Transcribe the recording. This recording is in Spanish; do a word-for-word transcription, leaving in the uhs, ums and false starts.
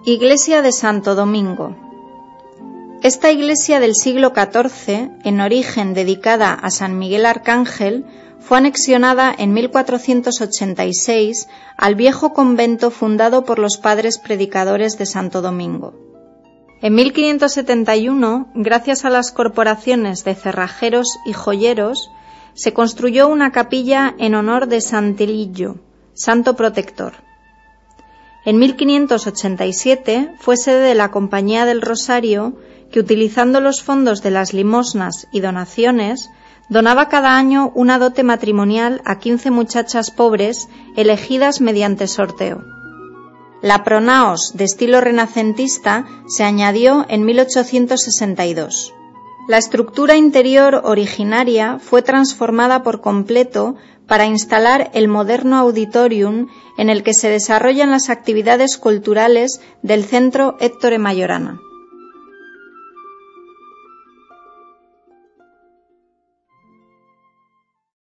Iglesia de Santo Domingo. Esta iglesia del siglo catorce, en origen dedicada a San Miguel Arcángel, fue anexionada en mil cuatrocientos ochenta y seis al viejo convento fundado por los padres predicadores de Santo Domingo. En mil quinientos setenta y uno, gracias a las corporaciones de cerrajeros y joyeros, se construyó una capilla en honor de Santilillo, santo protector. En mil quinientos ochenta y siete fue sede de la Compañía del Rosario, que utilizando los fondos de las limosnas y donaciones, donaba cada año una dote matrimonial a quince muchachas pobres elegidas mediante sorteo. La pronaos de estilo renacentista se añadió en mil ochocientos sesenta y dos. La estructura interior originaria fue transformada por completo para instalar el moderno auditorium en el que se desarrollan las actividades culturales del Centro Ettore Majorana.